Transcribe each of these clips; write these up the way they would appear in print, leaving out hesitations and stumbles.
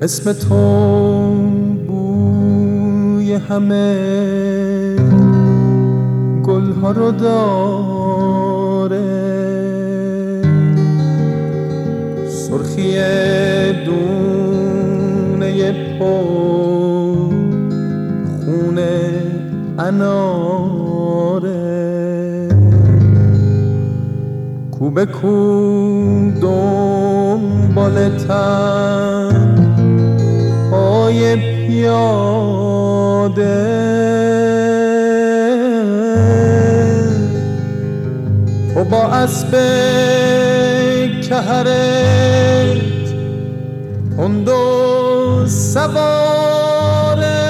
اسم تو بوی همه گلها رو داره، سرخی دونه پر خون اناره، کو به کو دنبالتن پای پیاده، تو با اسب کهرت تند و سواره،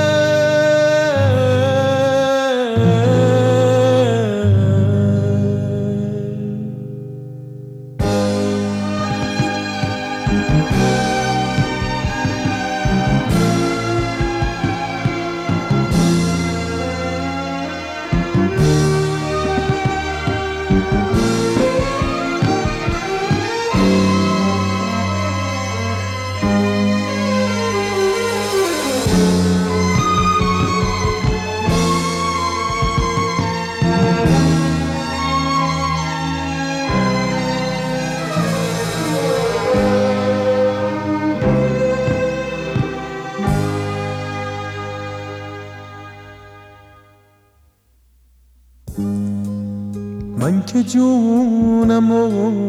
من که جونمو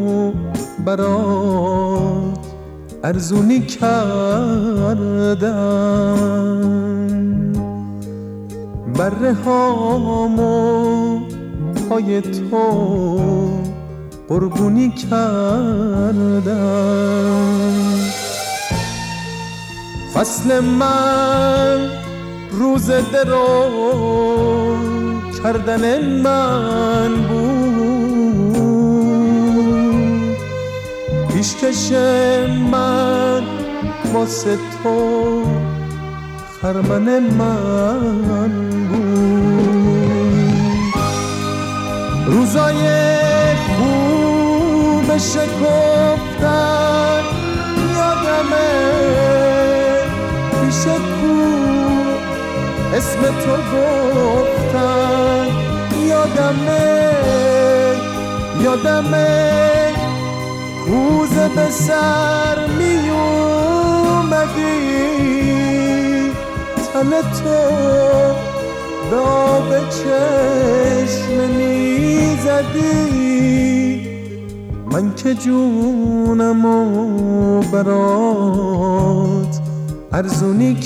برات ارزونی کردم، بره هامو پای تو قربونی کردم. فصل من روز درو کردن من بود، پیشکش من واسه تو خرمن من بود. روزای خوب شکفتن یادمه، پیش کو اسم تو گفتن یادمه کوزه به سر می اومدی، تن تو به آب چشم می زدی. من که جونمو برات ارزونی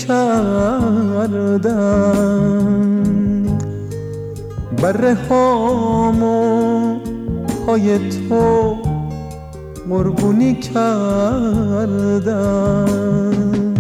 کردم، بره هامو پای تو قربونی کردم.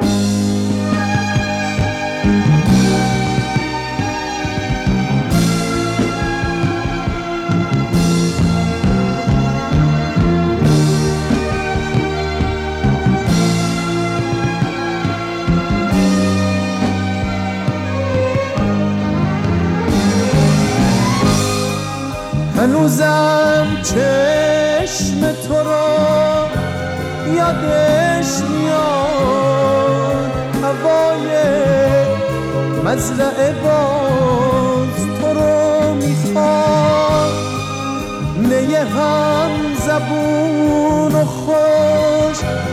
هنوزم چشم تو رو یادش میاد، هوای مزرعه باز تو رو میخواد، نیه هم زبون و خوش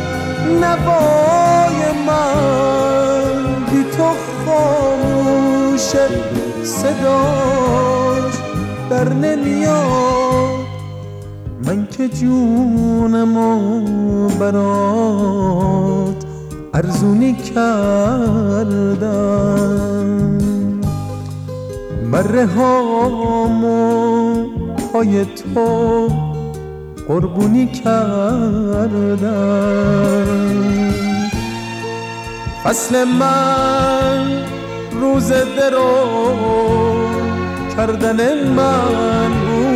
نوای من بی تو خاموشه، صداش در نمیاد. من که جونمو برات ارزونی کردم، بره هامو پای تو قربونی کردم. فصل من روز درو کردن من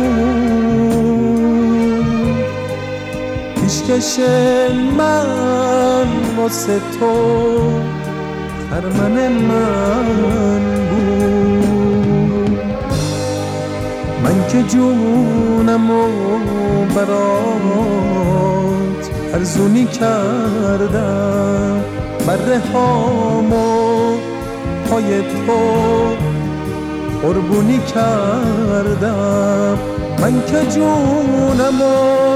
بود، پیشکش من واسه تو خرمن من بود. من که جونمو برات ارزونی کردم، بره هامو پای تو قربونی کردم، من که جونمو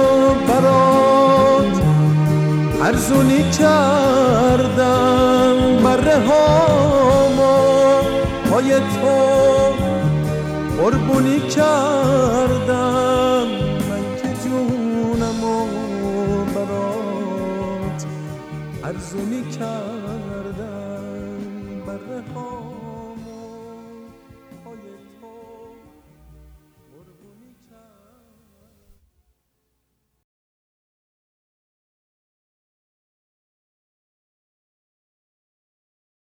برات ارزونی کردم. بره هامو پای تو قربونی کردم، من که جونمو برات ارزونی کردم. بره هامو